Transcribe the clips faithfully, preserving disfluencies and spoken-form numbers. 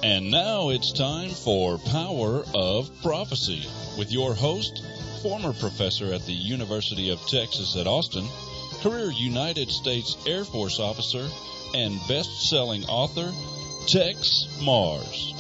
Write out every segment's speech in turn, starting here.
And now it's time for Power of Prophecy with your host, former professor at the University of Texas at Austin, career United States Air Force officer, and best-selling author, Tex Mars.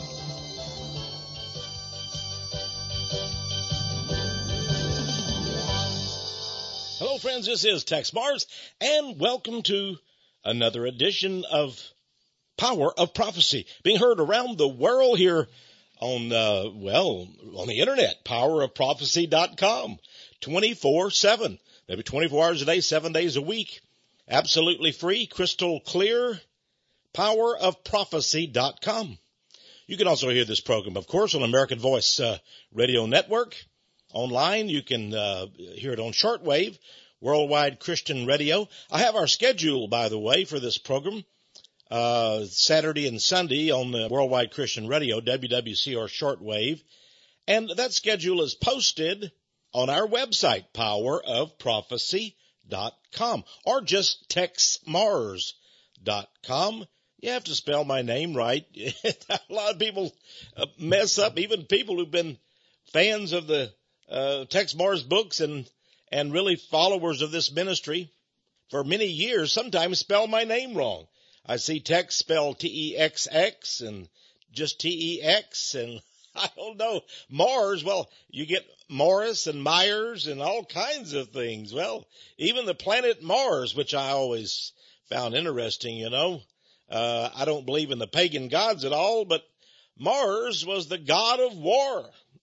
Hello, friends. This is Tex Mars, and welcome to another edition of Power of Prophecy, being heard around the world here on, uh, well, on the internet, power of prophecy dot com, twenty-four seven, maybe twenty-four hours a day, seven days a week, absolutely free, crystal clear, power of prophecy dot com. You can also hear this program, of course, on American Voice uh, Radio Network. Online, you can uh, hear it on shortwave, Worldwide Christian Radio. I have our schedule, by the way, for this program. Uh, Saturday and Sunday on the Worldwide Christian Radio, W W C R shortwave. And that schedule is posted on our website, power of prophecy dot com, or just tex mars dot com. You have to spell my name right. A lot of people mess up, even people who've been fans of the uh, Tex Mars books and, and really followers of this ministry for many years sometimes spell my name wrong. I see Tex spelled T E X X and just T E X, and I don't know. Mars, well, you get Morris and Myers and all kinds of things. Well, even the planet Mars, which I always found interesting, you know. Uh, I don't believe in the pagan gods at all, but Mars was the god of war.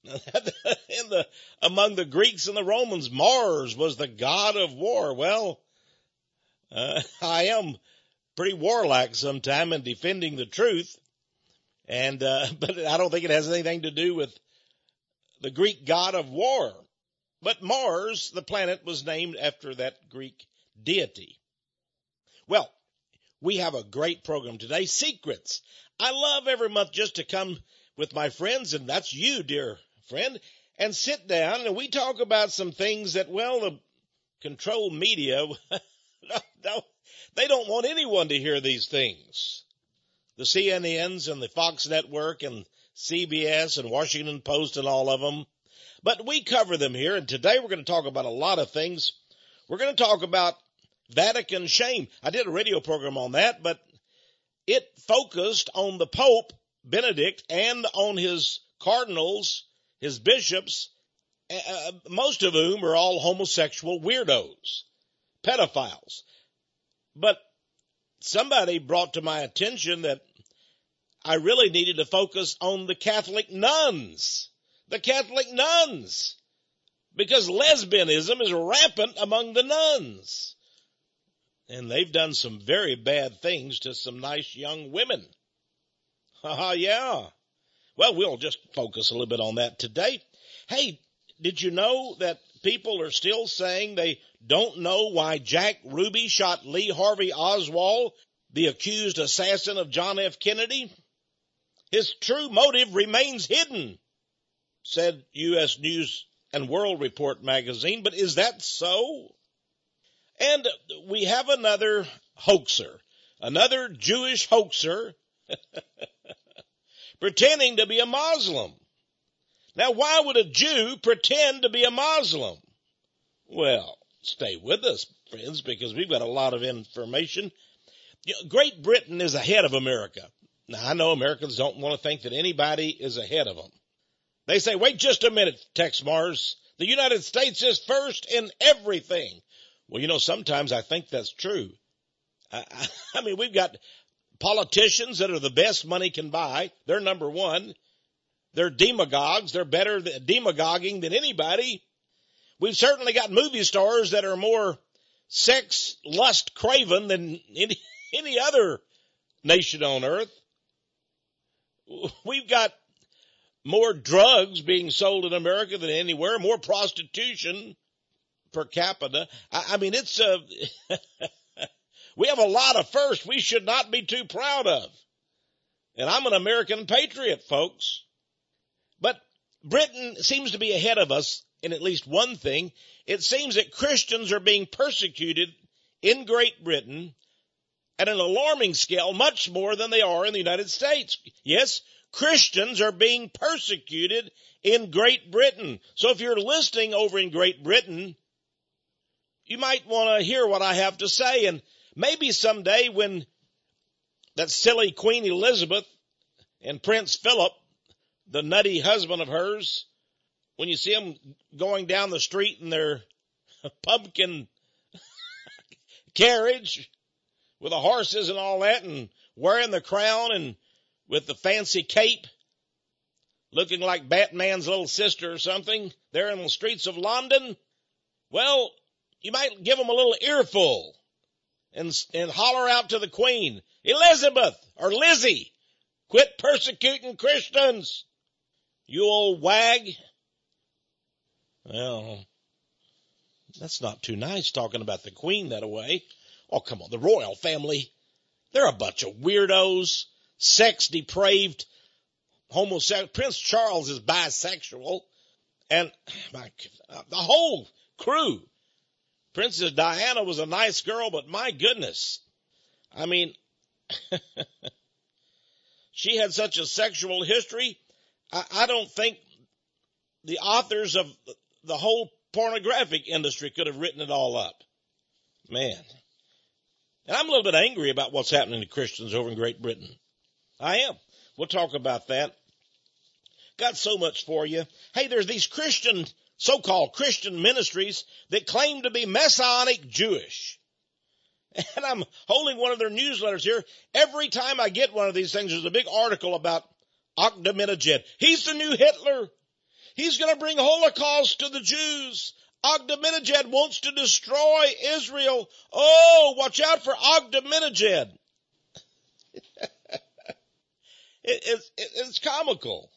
in the among the Greeks and the Romans, Mars was the god of war. Well, uh, I am pretty warlike sometime in defending the truth, and uh, but I don't think it has anything to do with the Greek god of war. But Mars, the planet, was named after that Greek deity. Well, we have a great program today, Secrets. I love every month just to come with my friends, and that's you, dear friend, and sit down, and we talk about some things that, well, the controlled media, no, no, they don't want anyone to hear these things. The C N Ns and the Fox Network and C B S and Washington Post and all of them. But we cover them here, and today we're going to talk about a lot of things. We're going to talk about Vatican shame. I did a radio program on that, but it focused on the Pope, Benedict, and on his cardinals, his bishops, uh, most of whom are all homosexual weirdos, pedophiles. But somebody brought to my attention that I really needed to focus on the Catholic nuns, the Catholic nuns, because lesbianism is rampant among the nuns. And they've done some very bad things to some nice young women. Haha, yeah. Well, we'll just focus a little bit on that today. Hey, did you know that people are still saying they don't know why Jack Ruby shot Lee Harvey Oswald, the accused assassin of John F. Kennedy? His true motive remains hidden, said U S News and World Report magazine. But is that so? And we have another hoaxer, another Jewish hoaxer, pretending to be a Muslim. Now, why would a Jew pretend to be a Muslim? Well, stay with us, friends, because we've got a lot of information. Great Britain is ahead of America. Now, I know Americans don't want to think that anybody is ahead of them. They say, wait just a minute, Tex Mars. The United States is first in everything. Well, you know, sometimes I think that's true. I, I, I mean, we've got politicians that are the best money can buy. They're number one. They're demagogues. They're better at demagoguing than anybody. We've certainly got movie stars that are more sex, lust, craven than any, any other nation on earth. We've got more drugs being sold in America than anywhere, more prostitution per capita. I, I mean, it's a, we have a lot of firsts we should not be too proud of. And I'm an American patriot, folks. But Britain seems to be ahead of us in at least one thing. It seems that Christians are being persecuted in Great Britain at an alarming scale, much more than they are in the United States. Yes, Christians are being persecuted in Great Britain. So if you're listening over in Great Britain, you might want to hear what I have to say. And maybe someday when that silly Queen Elizabeth and Prince Philip, the nutty husband of hers, when you see them going down the street in their pumpkin carriage with the horses and all that, and wearing the crown and with the fancy cape, looking like Batman's little sister or something, there in the streets of London, well, you might give them a little earful and, and holler out to the Queen, Elizabeth or Lizzie, quit persecuting Christians, you old wag. Well, that's not too nice talking about the Queen that way. Oh, come on, the royal family, they're a bunch of weirdos, sex-depraved, homosexual. Prince Charles is bisexual, and my, the whole crew. Princess Diana was a nice girl, but my goodness, I mean, she had such a sexual history. I, I don't think the authors of the whole pornographic industry could have written it all up. Man. And I'm a little bit angry about what's happening to Christians over in Great Britain. I am. We'll talk about that. Got so much for you. Hey, there's these Christian, so-called Christian ministries that claim to be Messianic Jewish. And I'm holding one of their newsletters here. Every time I get one of these things, there's a big article about Ahmadinejad. He's the new Hitler. He's going to bring Holocaust to the Jews. Ahmadinejad wants to destroy Israel. Oh, watch out for Ahmadinejad. it, it's, it, it's comical.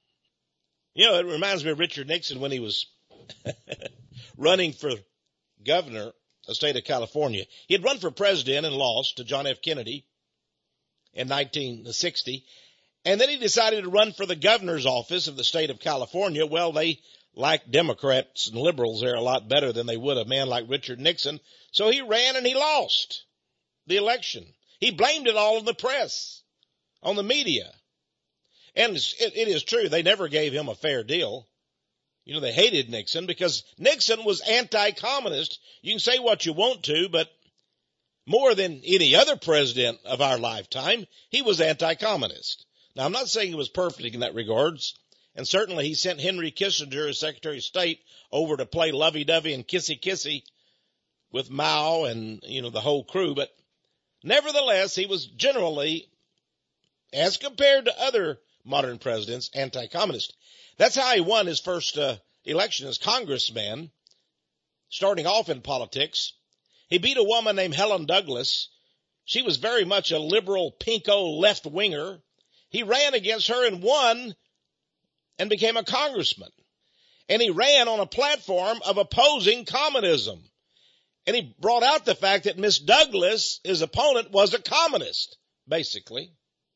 You know, it reminds me of Richard Nixon when he was running for governor of the state of California. He had run for president and lost to John F. Kennedy in nineteen sixty. And then he decided to run for the governor's office of the state of California. Well, they like Democrats and liberals there a lot better than they would a man like Richard Nixon. So he ran and he lost the election. He blamed it all on the press, on the media. And it, it is true, they never gave him a fair deal. You know, they hated Nixon because Nixon was anti-communist. You can say what you want to, but more than any other president of our lifetime, he was anti-communist. Now, I'm not saying he was perfect in that regards, and certainly he sent Henry Kissinger as Secretary of State over to play lovey-dovey and kissy-kissy with Mao and, you know, the whole crew, but nevertheless, he was generally, as compared to other modern presidents, anti-communist. That's how he won his first uh, election as congressman, starting off in politics. He beat a woman named Helen Douglas. She was very much a liberal, pinko left-winger. He ran against her and won and became a congressman. And he ran on a platform of opposing communism. And he brought out the fact that Miss Douglas, his opponent, was a communist, basically.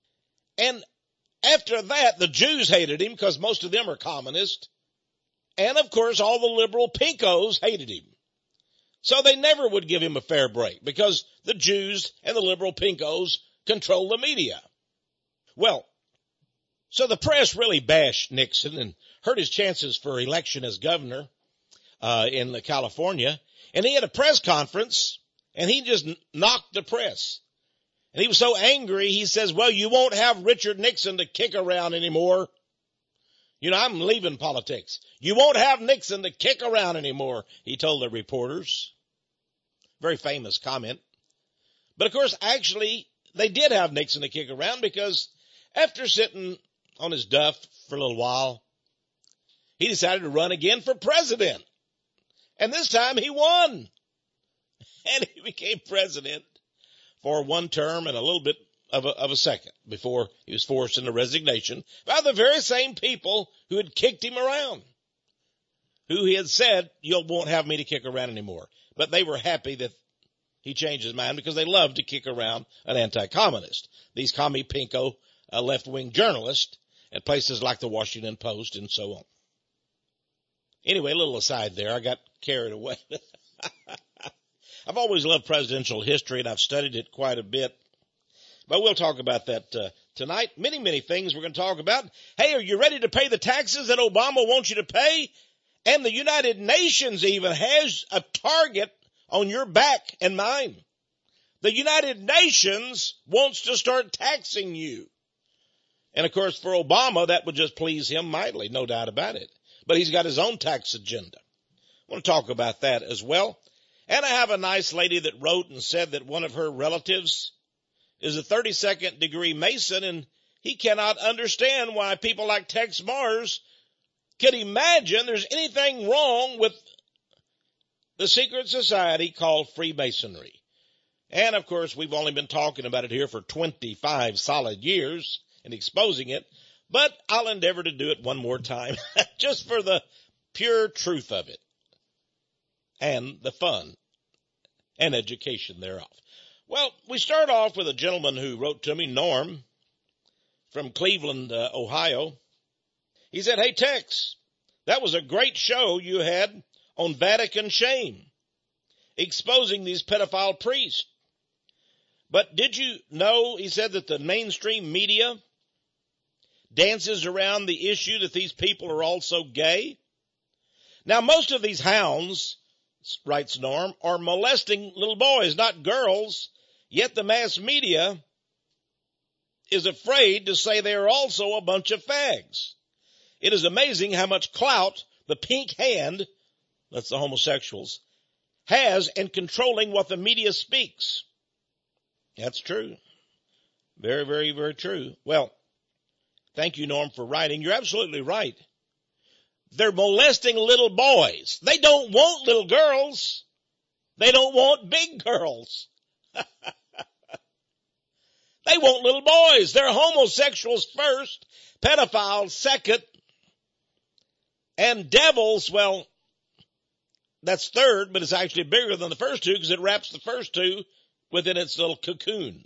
And after that, the Jews hated him because most of them are communist. And, of course, all the liberal pinkos hated him. So they never would give him a fair break because the Jews and the liberal pinkos control the media. Well, so the press really bashed Nixon and hurt his chances for election as governor uh, in California. And he had a press conference, and he just knocked the press. And he was so angry, he says, well, you won't have Richard Nixon to kick around anymore. You know, I'm leaving politics. You won't have Nixon to kick around anymore, he told the reporters. Very famous comment. But, of course, actually, they did have Nixon to kick around because after sitting on his duff for a little while, he decided to run again for president. And this time he won. And he became president for one term and a little bit of a, of a second before he was forced into resignation by the very same people who had kicked him around, who he had said, you won't have me to kick around anymore. But they were happy that he changed his mind because they love to kick around an anti-communist. These commie pinko uh, left-wing journalists at places like the Washington Post and so on. Anyway, a little aside there. I got carried away. I've always loved presidential history, and I've studied it quite a bit. But we'll talk about that uh, tonight. Many, many things we're going to talk about. Hey, are you ready to pay the taxes that Obama wants you to pay? And the United Nations even has a target on your back and mine. The United Nations wants to start taxing you. And of course, for Obama, that would just please him mightily, no doubt about it. But he's got his own tax agenda. I want to talk about that as well. And I have a nice lady that wrote and said that one of her relatives is a thirty-second degree Mason, and he cannot understand why people like Tex Mars can imagine there's anything wrong with the secret society called Freemasonry. And, of course, we've only been talking about it here for twenty-five solid years and exposing it, but I'll endeavor to do it one more time just for the pure truth of it and the fun and education thereof. Well, we start off with a gentleman who wrote to me, Norm, from Cleveland, uh, Ohio. He said, hey, Tex, that was a great show you had on Vatican shame, exposing these pedophile priests. But did you know, he said, that the mainstream media dances around the issue that these people are also gay? Now, most of these hounds, writes Norm, are molesting little boys, not girls, yet the mass media is afraid to say they are also a bunch of fags. It is amazing how much clout the pink hand, that's the homosexuals, has in controlling what the media speaks. That's true. Very, very, very true. Well, thank you, Norm, for writing. You're absolutely right. They're molesting little boys. They don't want little girls. They don't want big girls. They want little boys. They're homosexuals first, pedophiles second, and devils, well, that's third, but it's actually bigger than the first two because it wraps the first two within its little cocoon.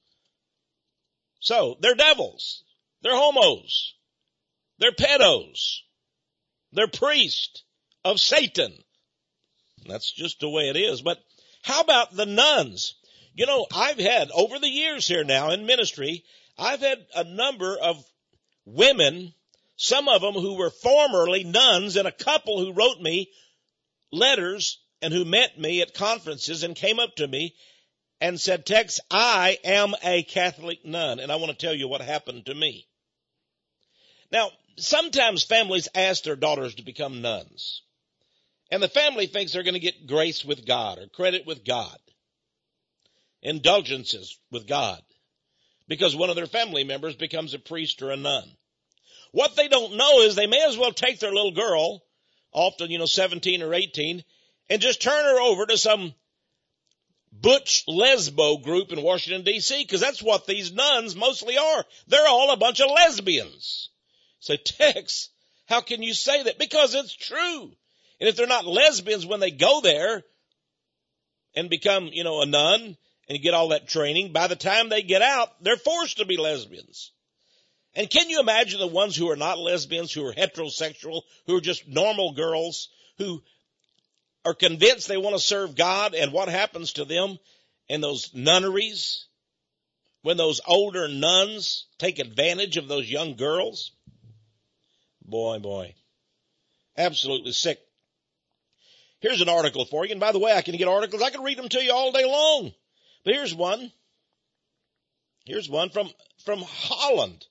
So, they're devils. They're homos. They're pedos. They're priests of Satan. That's just the way it is. But how about the nuns? You know, I've had, over the years here now in ministry, I've had a number of women, some of them who were formerly nuns, and a couple who wrote me letters and who met me at conferences and came up to me and said, Tex, I am a Catholic nun, and I want to tell you what happened to me. Now, sometimes families ask their daughters to become nuns, and the family thinks they're going to get grace with God or credit with God, indulgences with God, because one of their family members becomes a priest or a nun. What they don't know is they may as well take their little girl, often, you know, seventeen or eighteen, and just turn her over to some butch lesbo group in Washington, D C, because that's what these nuns mostly are. They're all a bunch of lesbians. So, Tex, how can you say that? Because it's true. And if they're not lesbians when they go there and become, you know, a nun and get all that training, by the time they get out, they're forced to be lesbians. And can you imagine the ones who are not lesbians, who are heterosexual, who are just normal girls, who are convinced they want to serve God, and what happens to them in those nunneries when those older nuns take advantage of those young girls? Boy, boy. Absolutely sick. Here's an article for you. And by the way, I can get articles. I can read them to you all day long. But here's one. Here's one from, from Holland.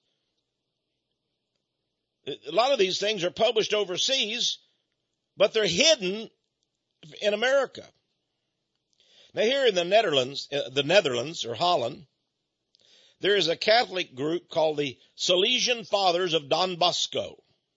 A lot of these things are published overseas, but they're hidden in America. Now here in the Netherlands, uh, the Netherlands or Holland, there is a Catholic group called the Salesian Fathers of Don Bosco.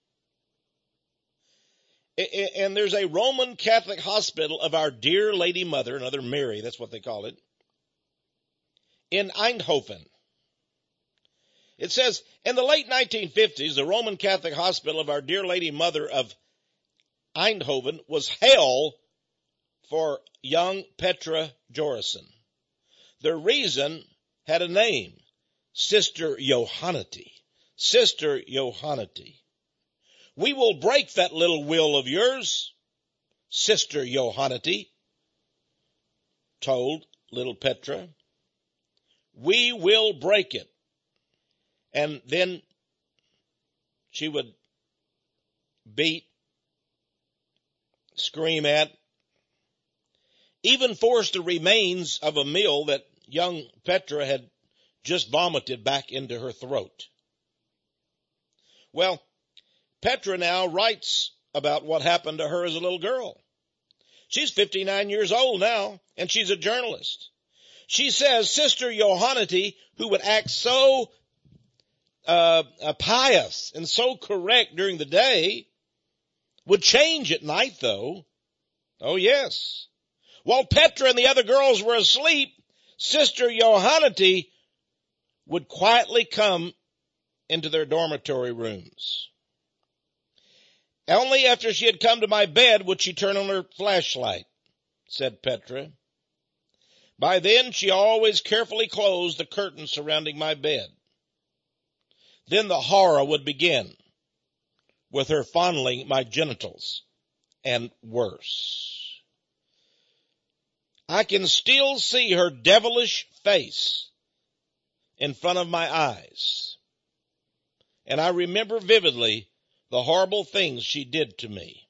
And there's a Roman Catholic hospital of Our Dear Lady Mother, another Mary, that's what they call it, in Eindhoven. It says, in the late nineteen fifties, the Roman Catholic hospital of Our Dear Lady Mother of Eindhoven was hell for young Petra Jorassen. The reason had a name, Sister Johannity. Sister Johannity. We will break that little will of yours, Sister Johannity, told little Petra. We will break it. And then she would beat, scream at, even force the remains of a meal that young Petra had just vomited back into her throat. Well, Petra now writes about what happened to her as a little girl. She's fifty-nine years old now, and she's a journalist. She says Sister Johannity, who would act so uh, uh, pious and so correct during the day, would change at night, though. Oh, yes. While Petra and the other girls were asleep, Sister Johannity would quietly come into their dormitory rooms. Only after she had come to my bed would she turn on her flashlight, said Petra. By then, she always carefully closed the curtains surrounding my bed. Then the horror would begin, with her fondling my genitals, and worse. I can still see her devilish face in front of my eyes, and I remember vividly the horrible things she did to me.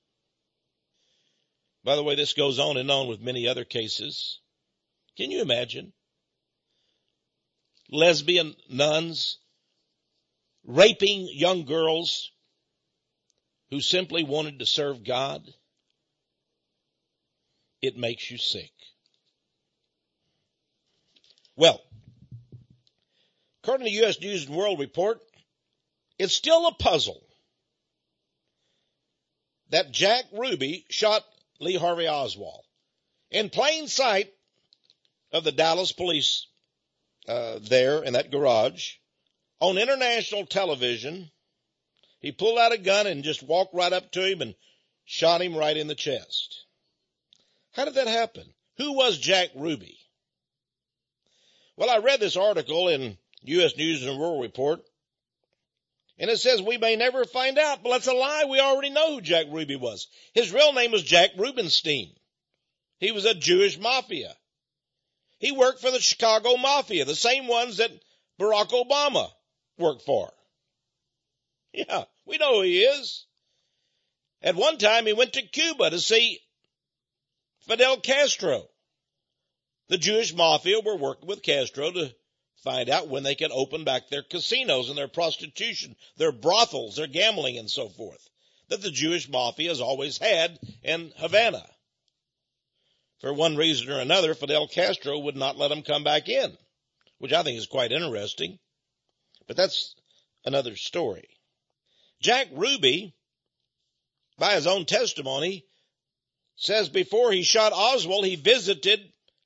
By the way, this goes on and on with many other cases. Can you imagine? Lesbian nuns raping young girls who simply wanted to serve God? It makes you sick. Well, according to the U S News and World Report, it's still a puzzle that Jack Ruby shot Lee Harvey Oswald in plain sight of the Dallas police uh, there in that garage. On international television, he pulled out a gun and just walked right up to him and shot him right in the chest. How did that happen? Who was Jack Ruby? Well, I read this article in U S News and World Report, and it says we may never find out. Well, that's a lie. We already know who Jack Ruby was. His real name was Jack Rubenstein. He was a Jewish mafia. He worked for the Chicago Mafia, the same ones that Barack Obama worked for. Yeah, we know who he is. At one time, he went to Cuba to see Fidel Castro. The Jewish Mafia were working with Castro to find out when they could open back their casinos and their prostitution, their brothels, their gambling, and so forth, that the Jewish Mafia has always had in Havana. For one reason or another, Fidel Castro would not let them come back in, which I think is quite interesting. But that's another story. Jack Ruby, by his own testimony, says before he shot Oswald, he visited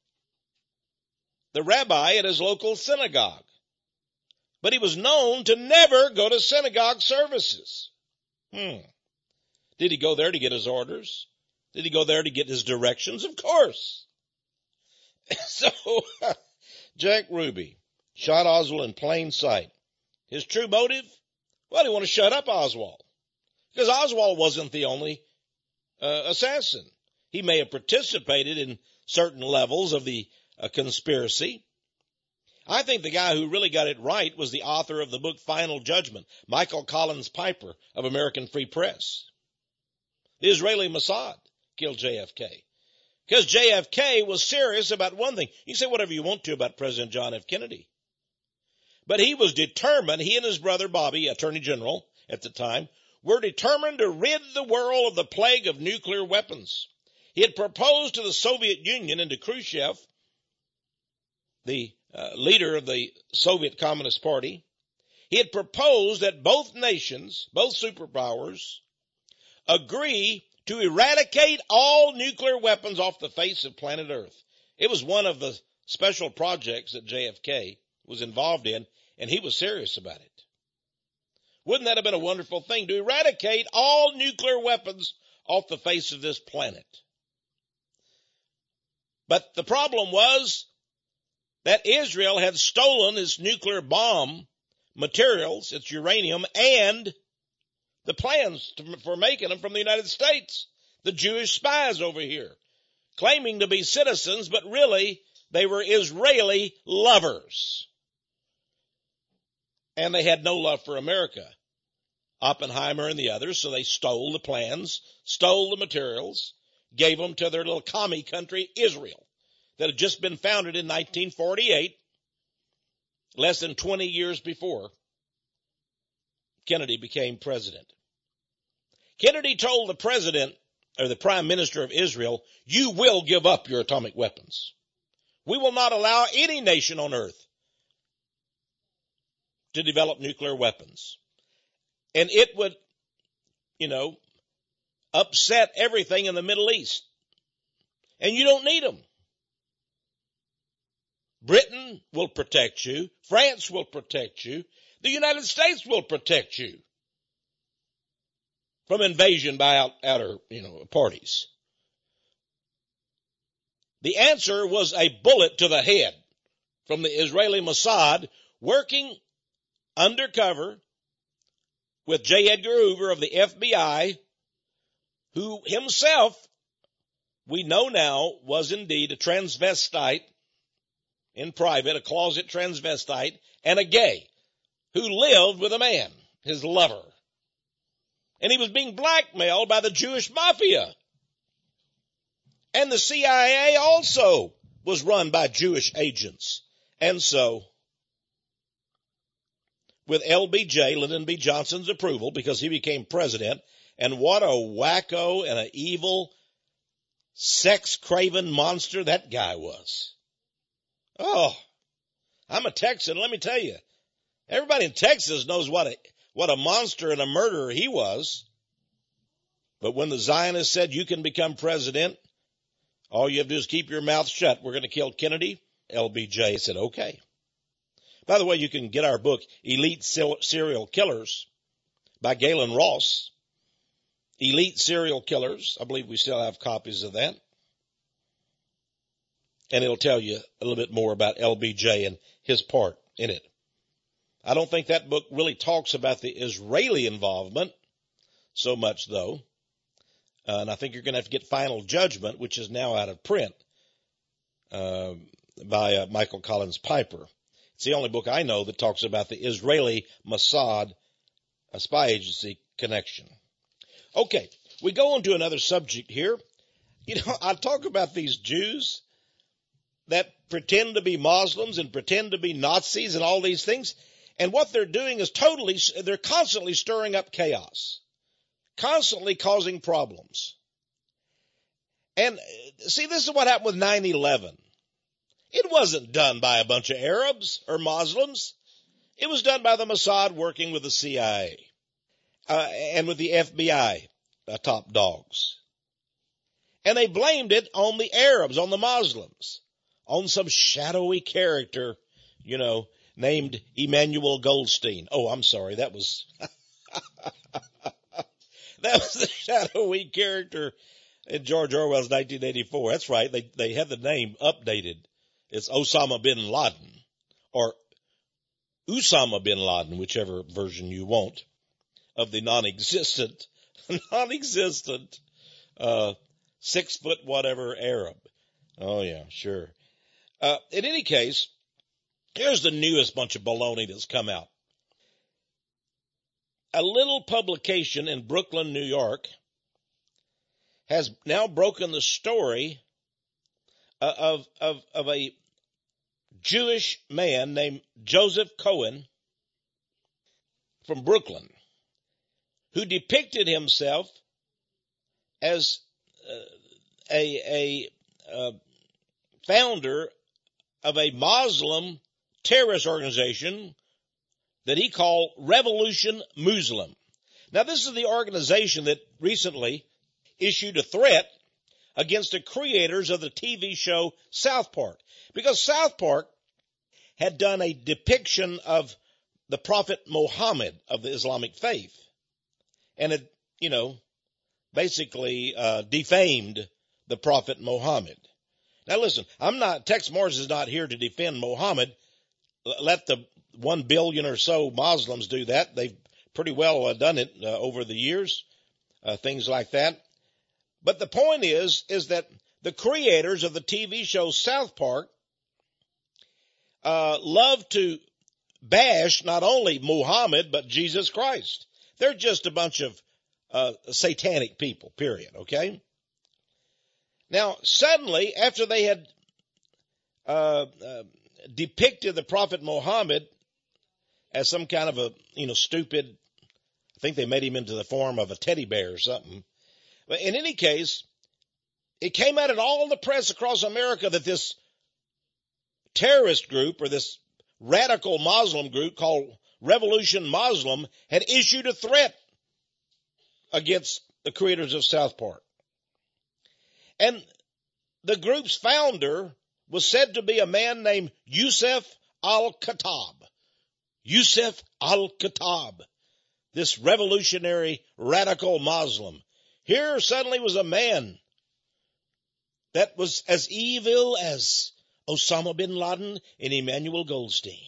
the rabbi at his local synagogue. But he was known to never go to synagogue services. Hmm. Did he go there to get his orders? Did he go there to get his directions? Of course. So, Jack Ruby shot Oswald in plain sight. His true motive? Well, he wanted to shut up Oswald. Because Oswald wasn't the only uh, assassin. He may have participated in certain levels of the uh, conspiracy. I think the guy who really got it right was the author of the book Final Judgment, Michael Collins Piper of American Free Press. The Israeli Mossad killed J F K. Because J F K was serious about one thing. You say whatever you want to about President John F. Kennedy. But he was determined, he and his brother Bobby, Attorney General at the time, were determined to rid the world of the plague of nuclear weapons. He had proposed to the Soviet Union and to Khrushchev, the uh, leader of the Soviet Communist Party, he had proposed that both nations, both superpowers, agree to eradicate all nuclear weapons off the face of planet Earth. It was one of the special projects that J F K was involved in, and he was serious about it. Wouldn't that have been a wonderful thing, to eradicate all nuclear weapons off the face of this planet? But the problem was that Israel had stolen its nuclear bomb materials, its uranium, and the plans to, for making them from the United States. The Jewish spies over here, claiming to be citizens, but really they were Israeli lovers. And they had no love for America. Oppenheimer and the others, so they stole the plans, stole the materials, gave them to their little commie country, Israel, that had just been founded in nineteen forty-eight, less than twenty years before Kennedy became president. Kennedy told the president, or the prime minister of Israel, you will give up your atomic weapons. We will not allow any nation on earth to develop nuclear weapons. And it would, you know, upset everything in the Middle East. And you don't need them. Britain will protect you. France will protect you. The United States will protect you from invasion by out, outer, you know, parties. The answer was a bullet to the head from the Israeli Mossad, working undercover with J. Edgar Hoover of the F B I, who himself, we know now, was indeed a transvestite in private, a closet transvestite, and a gay who lived with a man, his lover. And he was being blackmailed by the Jewish mafia. And the C I A also was run by Jewish agents. And so, with L B J, Lyndon B. Johnson's approval, because he became president, and what a wacko and an evil, sex-craven monster that guy was. Oh, I'm a Texan, let me tell you. Everybody in Texas knows what a, what a monster and a murderer he was. But when the Zionists said you can become president, all you have to do is keep your mouth shut. We're going to kill Kennedy. L B J said, okay. By the way, you can get our book, Elite Serial Killers, by Galen Ross. Elite Serial Killers. I believe we still have copies of that. And it'll tell you a little bit more about L B J and his part in it. I don't think that book really talks about the Israeli involvement so much, though. Uh, and I think you're going to have to get Final Judgment, which is now out of print, uh, by uh, Michael Collins Piper. It's the only book I know that talks about the Israeli Mossad, a spy agency connection. Okay, we go on to another subject here. You know, I talk about these Jews that pretend to be Muslims and pretend to be Nazis and all these things. And what they're doing is totally, they're constantly stirring up chaos, constantly causing problems. And see, this is what happened with nine eleven. It wasn't done by a bunch of Arabs or Muslims. It was done by the Mossad working with the C I A uh, and with the F B I uh, top dogs. And they blamed it on the Arabs, on the Muslims, on some shadowy character, you know, named Emmanuel Goldstein. Oh, I'm sorry, that was that was the shadowy character in George Orwell's nineteen eighty-four. That's right, they they had the name updated. It's Osama bin Laden, or Usama bin Laden, whichever version you want, of the non-existent, non-existent, uh, six foot whatever Arab. Oh yeah, sure. Uh, in any case, here's the newest bunch of baloney that's come out. A little publication in Brooklyn, New York, has now broken the story of, of, of a Jewish man named Joseph Cohen from Brooklyn, who depicted himself as uh, a, a uh, founder of a Muslim terrorist organization that he called Revolution Muslim. Now, this is the organization that recently issued a threat against the creators of the T V show South Park, because South Park had done a depiction of the Prophet Muhammad of the Islamic faith and had, you know, basically uh, defamed the Prophet Muhammad. Now listen, I'm not, Tex Mars is not here to defend Muhammad. Let the one billion or so Muslims do that. They've pretty well uh, done it uh, over the years, uh, things like that. But the point is, is that the creators of the T V show South Park uh, love to bash not only Muhammad, but Jesus Christ. They're just a bunch of uh, satanic people, period, okay? Now, suddenly, after they had uh, uh, depicted the Prophet Muhammad as some kind of a, you know, stupid, I think they made him into the form of a teddy bear or something. But in any case, it came out in all the press across America that this terrorist group or this radical Muslim group called Revolution Muslim had issued a threat against the creators of South Park. And the group's founder was said to be a man named Yusuf al-Khattab. Yusuf al-Khattab, this revolutionary radical Muslim. Here suddenly was a man that was as evil as Osama bin Laden and Emmanuel Goldstein.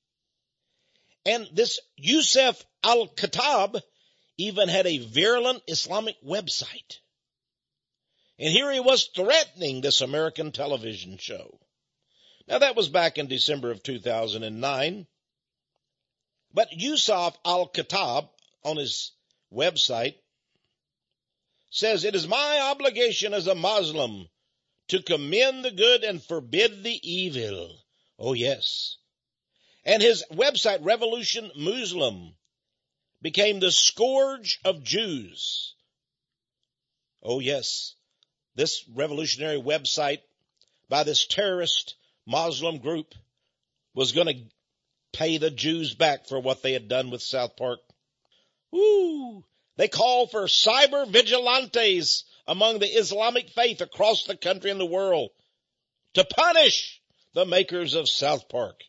And this Yusuf al-Khattab even had a virulent Islamic website. And here he was threatening this American television show. Now that was back in December of two thousand nine. But Yusuf al-Khattab on his website says, "It is my obligation as a Muslim to commend the good and forbid the evil." Oh, yes. And his website, Revolution Muslim, became the scourge of Jews. Oh, yes. This revolutionary website by this terrorist Muslim group was going to pay the Jews back for what they had done with South Park. Woo! They call for cyber vigilantes among the Islamic faith across the country and the world to punish the makers of South Park.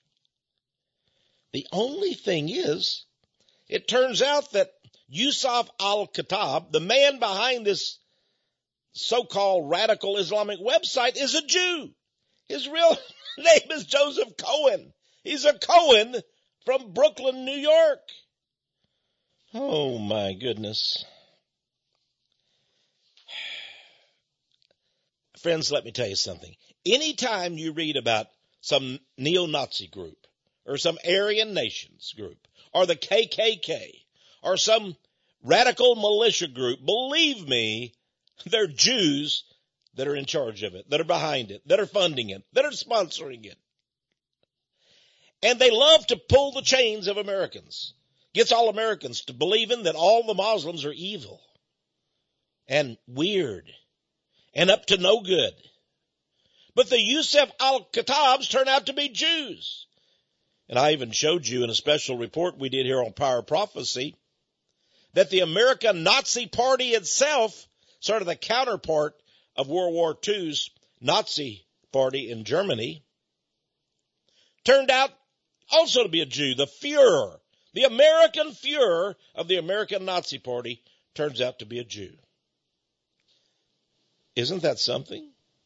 The only thing is, it turns out that Yusuf al-Khattab, the man behind this so-called radical Islamic website, is a Jew. His real name is Joseph Cohen. He's a Cohen from Brooklyn, New York. Oh, my goodness. Friends, let me tell you something. Anytime you read about some neo-Nazi group or some Aryan Nations group or the K K K or some radical militia group, believe me, they're Jews that are in charge of it, that are behind it, that are funding it, that are sponsoring it. And they love to pull the chains of Americans. Gets all Americans to believing that all the Muslims are evil and weird and up to no good. But the Yusuf al-Khattabs turn out to be Jews. And I even showed you in a special report we did here on Power of Prophecy that the American Nazi Party itself, sort of the counterpart of World War Two's Nazi Party in Germany, turned out also to be a Jew. The Fuhrer, the American Fuhrer of the American Nazi Party, turns out to be a Jew. Isn't that something?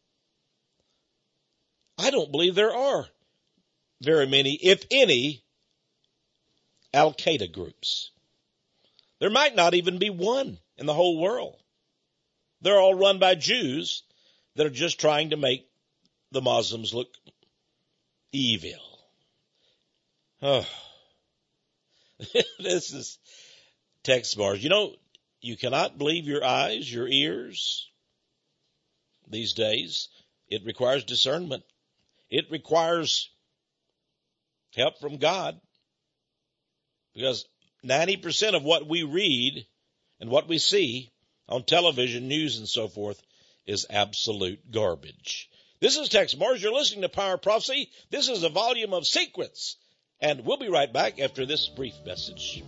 I don't believe there are very many, if any, Al-Qaeda groups. There might not even be one in the whole world. They're all run by Jews that are just trying to make the Muslims look evil. Oh, this is text bars. You know, you cannot believe your eyes, your ears these days. It requires discernment. It requires help from God, because ninety percent of what we read and what we see on television, news, and so forth is absolute garbage. This is Tex Mars. You're listening to Power of Prophecy. This is a volume of secrets. And we'll be right back after this brief message.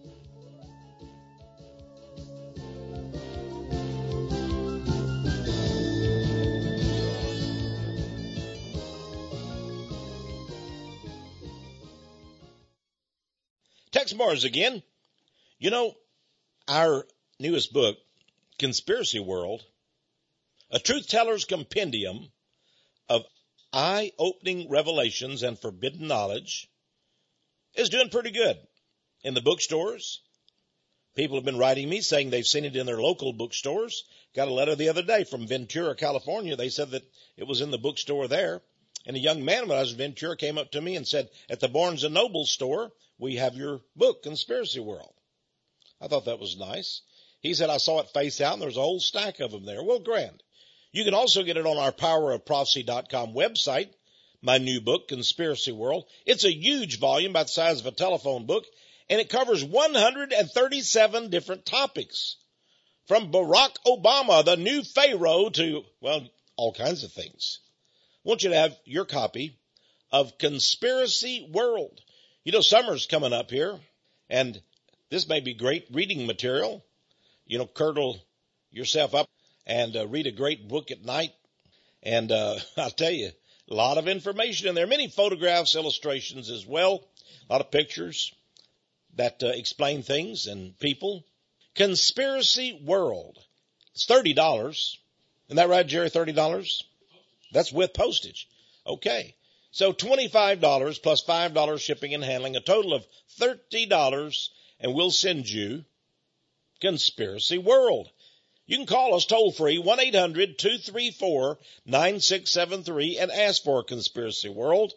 Tex Mars again. You know, our newest book, Conspiracy World, a truth teller's compendium of eye-opening revelations and forbidden knowledge, is doing pretty good in the bookstores. People have been writing me saying they've seen it in their local bookstores. Got a letter the other day from Ventura, California. They said that it was in the bookstore there. And a young man when I was in Ventura came up to me and said, at the Barnes and Noble store, we have your book, Conspiracy World. I thought that was nice. He said, I saw it face out and there was a whole stack of them there. Well, grand. You can also get it on our power of prophecy dot com website, my new book, Conspiracy World. It's a huge volume about the size of a telephone book, and it covers one hundred thirty-seven different topics. From Barack Obama, the new Pharaoh, to, well, all kinds of things. I want you to have your copy of Conspiracy World. You know, summer's coming up here, and this may be great reading material. You know, curdle yourself up and uh, read a great book at night. And uh, I'll tell you, a lot of information in there, many photographs, illustrations as well, a lot of pictures that uh, explain things and people. Conspiracy World. It's thirty dollars. Isn't that right, Jerry? thirty dollars? That's with postage. Okay. So twenty-five dollars plus five dollars shipping and handling, a total of thirty dollars, and we'll send you Conspiracy World. You can call us toll free, one eight hundred two three four nine six seven three, and ask for Conspiracy World.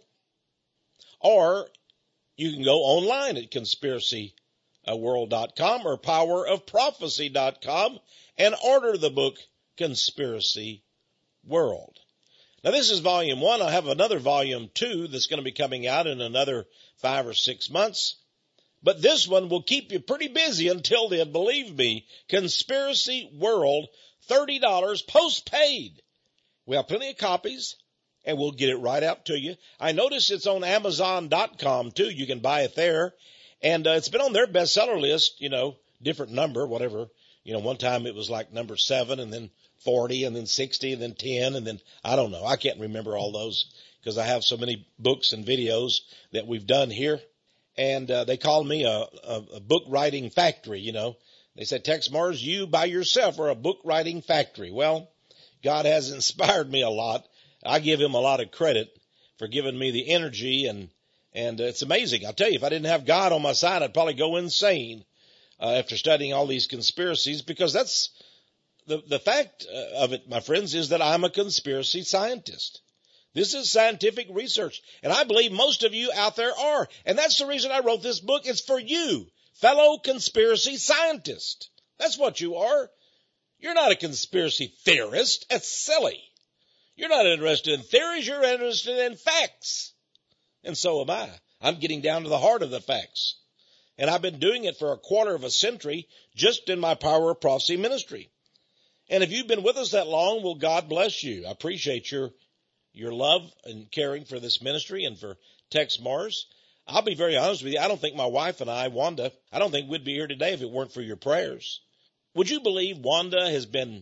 Or you can go online at conspiracy world dot com or power of prophecy dot com and order the book Conspiracy World. Now, this is volume one. I have another volume two that's going to be coming out in another five or six months. But this one will keep you pretty busy until then. Believe me, Conspiracy World, thirty dollars postpaid. We have plenty of copies, and we'll get it right out to you. I notice it's on amazon dot com, too. You can buy it there. And uh, it's been on their bestseller list, you know, different number, whatever. You know, one time it was like number seven, and then forty, and then sixty, and then ten, and then I don't know. I can't remember all those because I have so many books and videos that we've done here. And uh, they call me a, a, a book writing factory, you know. They said, Tex Mars, you by yourself are a book writing factory. Well, God has inspired me a lot. I give him a lot of credit for giving me the energy, and and it's amazing. I'll tell you, if I didn't have God on my side, I'd probably go insane uh, after studying all these conspiracies, because that's the, the fact of it, my friends, is that I'm a conspiracy scientist. This is scientific research, and I believe most of you out there are. And that's the reason I wrote this book. It's for you, fellow conspiracy scientists. That's what you are. You're not a conspiracy theorist. That's silly. You're not interested in theories. You're interested in facts. And so am I. I'm getting down to the heart of the facts. And I've been doing it for a quarter of a century just in my Power of Prophecy ministry. And if you've been with us that long, well, God bless you. I appreciate your your love and caring for this ministry and for Tex Mars. I'll be very honest with you. I don't think my wife and I, Wanda, I don't think we'd be here today if it weren't for your prayers. Would you believe Wanda has been,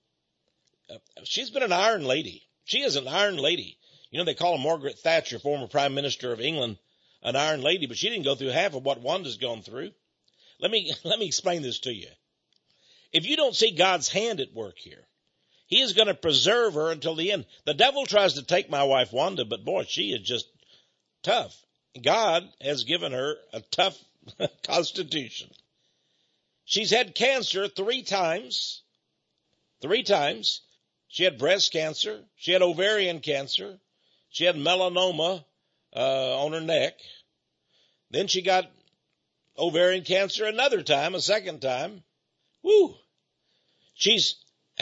uh, she's been an iron lady. She is an iron lady. You know, they call her Margaret Thatcher, former Prime Minister of England, an iron lady, but she didn't go through half of what Wanda's gone through. Let me, let me explain this to you. If you don't see God's hand at work here, he is going to preserve her until the end. The devil tries to take my wife Wanda, but boy, she is just tough. God has given her a tough constitution. She's had cancer three times. Three times. She had breast cancer. She had ovarian cancer. She had melanoma uh, on her neck. Then she got ovarian cancer another time, a second time. Woo! She's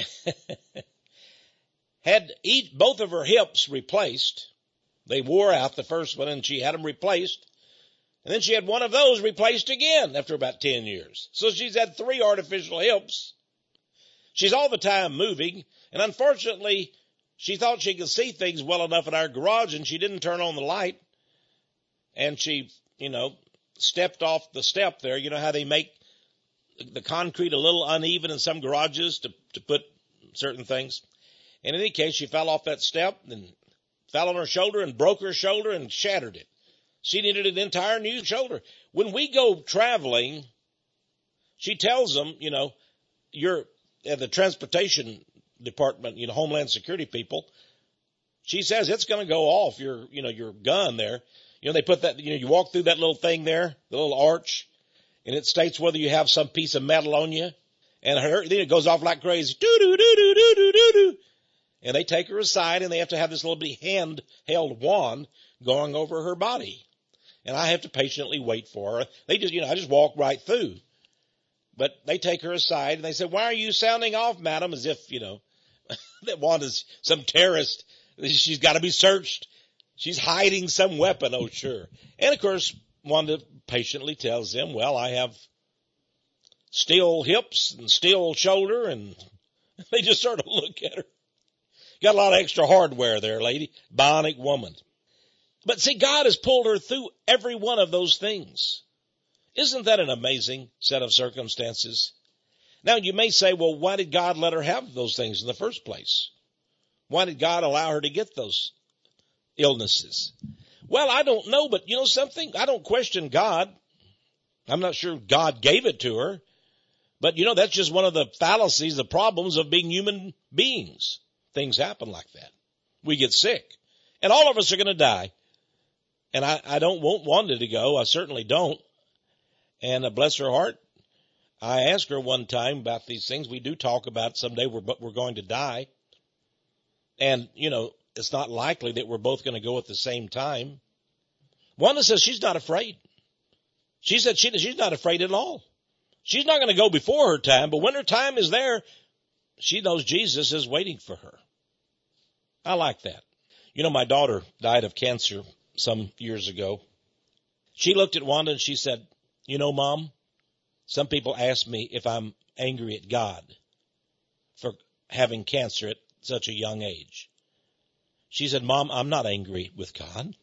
had each, both of her hips replaced. They wore out, the first one, and she had them replaced. And then she had one of those replaced again after about ten years. So she's had three artificial hips. She's all the time moving. And unfortunately, she thought she could see things well enough in our garage, and she didn't turn on the light. And she, you know, stepped off the step there. You know how they make the concrete a little uneven in some garages to, to put certain things. In any case, she fell off that step and fell on her shoulder and broke her shoulder and shattered it. She needed an entire new shoulder. When we go traveling, she tells them, you know, you're at the transportation department, you know, Homeland Security people. She says it's going to go off your, you know, your gun there. You know, they put that, you know, you walk through that little thing there, the little arch, and it states whether you have some piece of metal on you. And her, then it goes off like crazy. Doo doo doo doo doo doo doo. And they take her aside, and they have to have this little bitty hand-held wand going over her body. And I have to patiently wait for her. They just, you know, I just walk right through. But they take her aside, and they say, why are you sounding off, madam? As if, you know, that Wanda's some terrorist. She's got to be searched. She's hiding some weapon. Oh, sure. And, of course, Wanda patiently tells them, well, I have steel hips and steel shoulder, and they just sort of look at her. Got a lot of extra hardware there, lady. Bionic woman. But see, God has pulled her through every one of those things. Isn't that an amazing set of circumstances? Now, you may say, well, why did God let her have those things in the first place? Why did God allow her to get those illnesses? Well, I don't know, but you know something? I don't question God. I'm not sure God gave it to her. But, you know, that's just one of the fallacies, the problems of being human beings. Things happen like that. We get sick. And all of us are going to die. And I, I don't want Wanda to go. I certainly don't. And uh, bless her heart, I asked her one time about these things. We do talk about someday we're, we're going to die. And, you know, it's not likely that we're both going to go at the same time. Wanda says she's not afraid. She said she, she's not afraid at all. She's not going to go before her time, but when her time is there, she knows Jesus is waiting for her. I like that. You know, my daughter died of cancer some years ago. She looked at Wanda and she said, you know, Mom, some people ask me if I'm angry at God for having cancer at such a young age. She said, Mom, I'm not angry with God.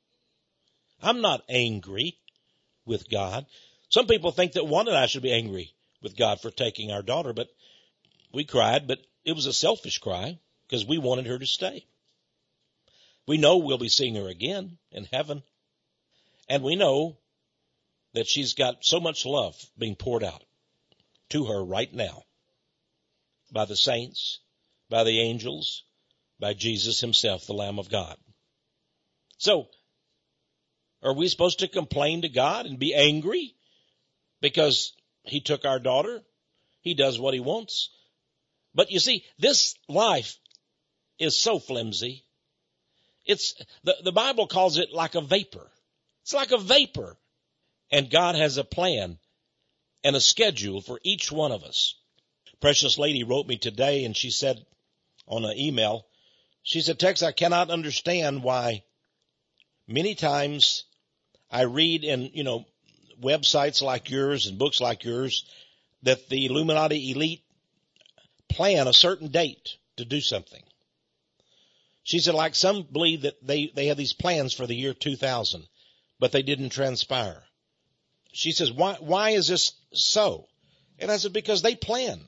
I'm not angry with God. Some people think that Wanda and I should be angry with God for taking our daughter, but we cried, but it was a selfish cry because we wanted her to stay. We know we'll be seeing her again in heaven, and we know that she's got so much love being poured out to her right now by the saints, by the angels, by Jesus himself, the Lamb of God. So, are we supposed to complain to God and be angry because he took our daughter? He does what he wants. But you see, this life is so flimsy. It's the, the Bible calls it like a vapor. It's like a vapor. And God has a plan and a schedule for each one of us. Precious lady wrote me today, and she said on an email, she said, Tex, I cannot understand why many times I read in, you know, websites like yours and books like yours that the Illuminati elite plan a certain date to do something. She said, like some believe that they, they have these plans for the year two thousand, but they didn't transpire. She says, why, why is this so? And I said, because they plan.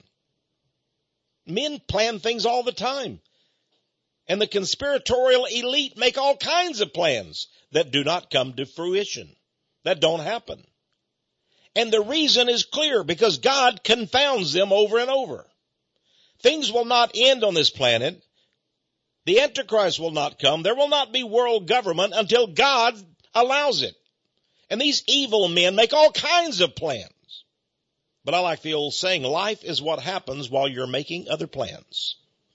Men plan things all the time. And the conspiratorial elite make all kinds of plans that do not come to fruition, that don't happen. And the reason is clear, because God confounds them over and over. Things will not end on this planet. The Antichrist will not come. There will not be world government until God allows it. And these evil men make all kinds of plans. But I like the old saying, life is what happens while you're making other plans.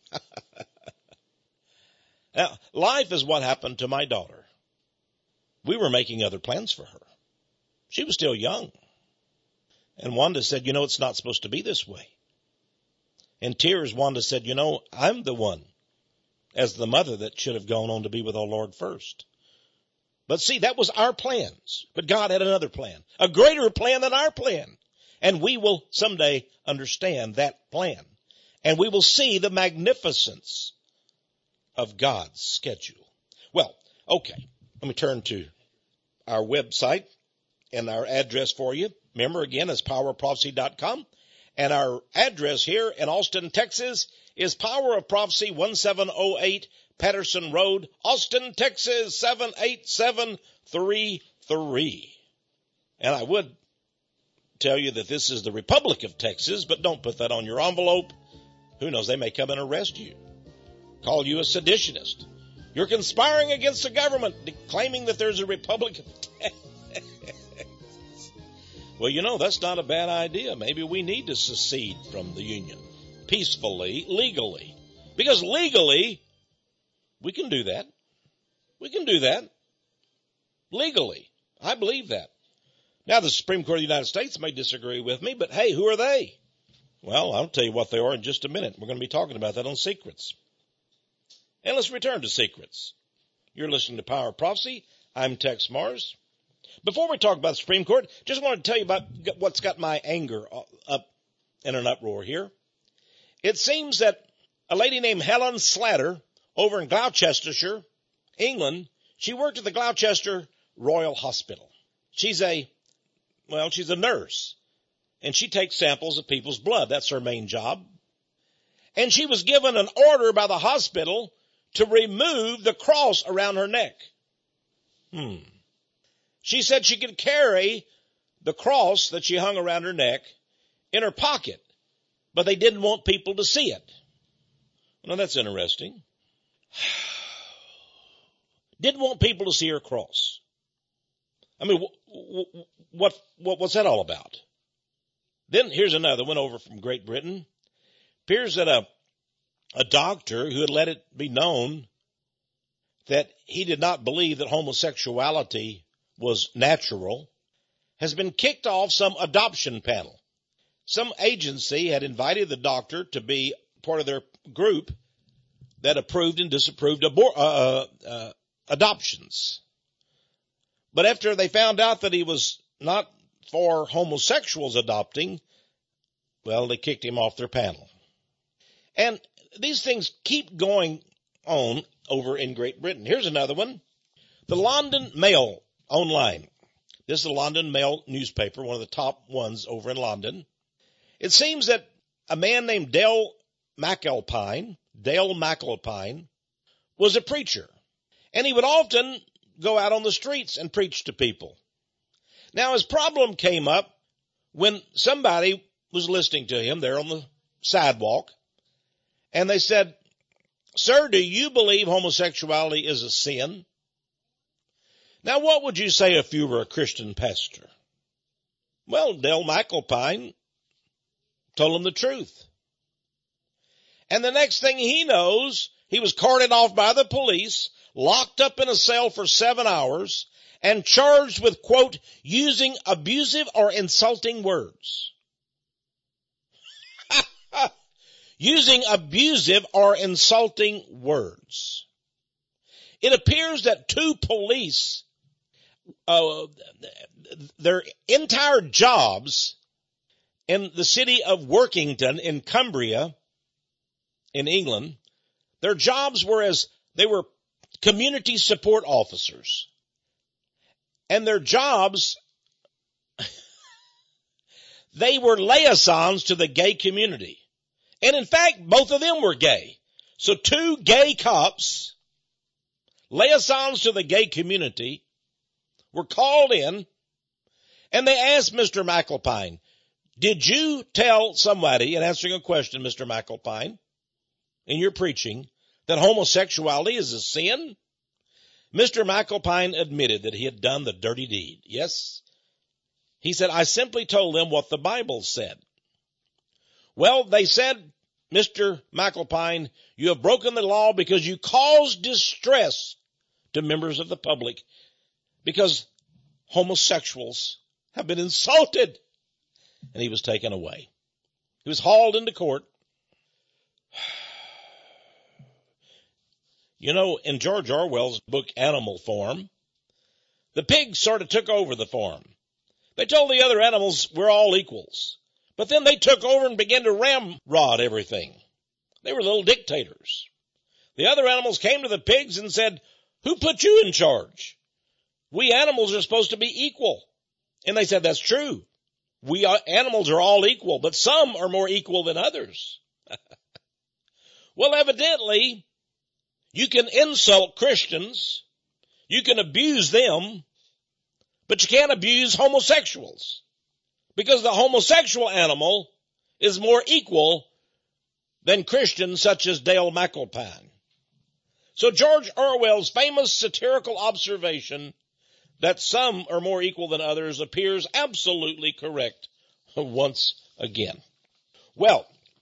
Now, life is what happened to my daughter. We were making other plans for her. She was still young. And Wanda said, you know, it's not supposed to be this way. In tears, Wanda said, you know, I'm the one, as the mother, that should have gone on to be with our Lord first. But see, that was our plans. But God had another plan, a greater plan than our plan. And we will someday understand that plan. And we will see the magnificence of God's schedule. Well, okay, let me turn to our website and our address for you. Remember, again, it's power of prophecy dot com. And our address here in Austin, Texas is Power of Prophecy, one seven oh eight Patterson Road, Austin, Texas, seven eight seven three three. And I would tell you that this is the Republic of Texas, but don't put that on your envelope. Who knows, they may come and arrest you, call you a seditionist. You're conspiring against the government, claiming that there's a Republic of Texas. Well, you know, that's not a bad idea. Maybe we need to secede from the Union peacefully, legally. Because legally, we can do that. We can do that. Legally. I believe that. Now, the Supreme Court of the United States may disagree with me, but hey, who are they? Well, I'll tell you what they are in just a minute. We're going to be talking about that on Secrets. And let's return to Secrets. You're listening to Power of Prophecy. I'm Tex Mars. Before we talk about the Supreme Court, just wanted to tell you about what's got my anger up in an uproar here. It seems that a lady named Helen Slatter over in Gloucestershire, England, she worked at the Gloucester Royal Hospital. She's a, well, she's a nurse, and she takes samples of people's blood. That's her main job. And she was given an order by the hospital to remove the cross around her neck. Hmm. She said she could carry the cross that she hung around her neck in her pocket, but they didn't want people to see it. Now, that's interesting. Didn't want people to see her cross. I mean, what, what, what, what's that all about? Then here's another one over from Great Britain. Appears that a, a doctor who had let it be known that he did not believe that homosexuality was natural has been kicked off some adoption panel. Some agency had invited the doctor to be part of their group that approved and disapproved abor- uh, uh, adoptions. But after they found out that he was not for homosexuals adopting, well, they kicked him off their panel. And these things keep going on over in Great Britain. Here's another one. The London Mail Online. This is the London Mail newspaper, one of the top ones over in London. It seems that a man named Dale McAlpine, Dale McAlpine, was a preacher. And he would often go out on the streets and preach to people. Now, his problem came up when somebody was listening to him there on the sidewalk. And they said, "Sir, do you believe homosexuality is a sin?" Now, what would you say if you were a Christian pastor? Well, Dale McAlpine told him the truth. And the next thing he knows, he was carted off by the police, locked up in a cell for seven hours, and charged with, quote, using abusive or insulting words. Using abusive or insulting words. It appears that two police, uh, their entire jobs in the city of Workington in Cumbria, in England, their jobs were as, they were community support officers. And their jobs, they were liaisons to the gay community. And in fact, both of them were gay. So two gay cops, liaisons to the gay community, were called in, and they asked Mister McAlpine, "Did you tell somebody," in answering a question, Mister McAlpine, in your preaching, that homosexuality is a sin? Mister McAlpine admitted that he had done the dirty deed. Yes. He said, "I simply told them what the Bible said." Well, they said, "Mister McAlpine, you have broken the law because you caused distress to members of the public because homosexuals have been insulted." And he was taken away. He was hauled into court. You know, in George Orwell's book Animal Farm, the pigs sort of took over the farm. They told the other animals we're all equals. But then they took over and began to ramrod everything. They were little dictators. The other animals came to the pigs and said, "Who put you in charge? We animals are supposed to be equal." And they said, "That's true. We are, animals are all equal, but some are more equal than others." Well, evidently, you can insult Christians, you can abuse them, but you can't abuse homosexuals. Because the homosexual animal is more equal than Christians such as Dale McAlpine. So George Orwell's famous satirical observation that some are more equal than others appears absolutely correct once again. Well,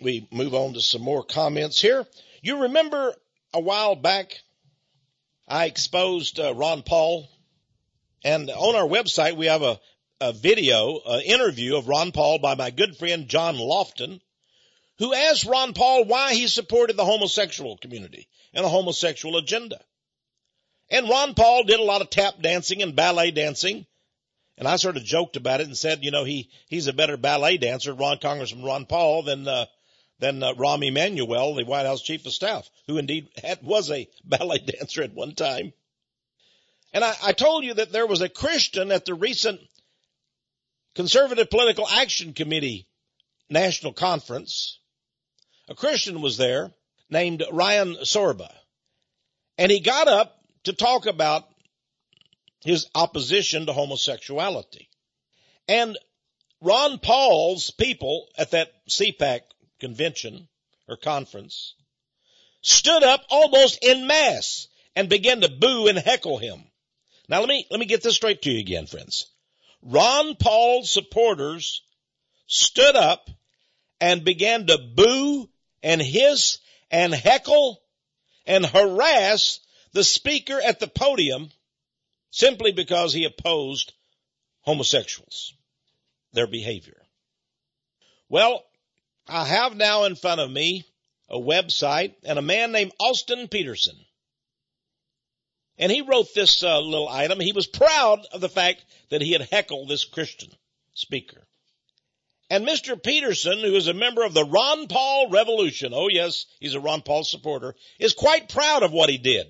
we move on to some more comments here. You remember a while back, I exposed uh, Ron Paul, and on our website we have a, a video, an interview of Ron Paul by my good friend John Lofton, who asked Ron Paul why he supported the homosexual community and a homosexual agenda. And Ron Paul did a lot of tap dancing and ballet dancing, and I sort of joked about it and said, you know, he he's a better ballet dancer, Ron Congressman Ron Paul, than uh, than uh, Rahm Emanuel, the White House Chief of Staff, who indeed had, was a ballet dancer at one time. And I, I told you that there was a Christian at the recent Conservative Political Action Committee National Conference. A Christian was there named Ryan Sorba, and he got up to talk about his opposition to homosexuality. And Ron Paul's people at that C PAC convention or conference stood up almost en masse and began to boo and heckle him. Now let me, let me get this straight to you again, friends. Ron Paul's supporters stood up and began to boo and hiss and heckle and harass the speaker at the podium simply because he opposed homosexuals, their behavior. Well, I have now in front of me a website and a man named Austin Peterson. And he wrote this uh, little item. He was proud of the fact that he had heckled this Christian speaker. And Mister Peterson, who is a member of the Ron Paul Revolution, oh yes, he's a Ron Paul supporter, is quite proud of what he did.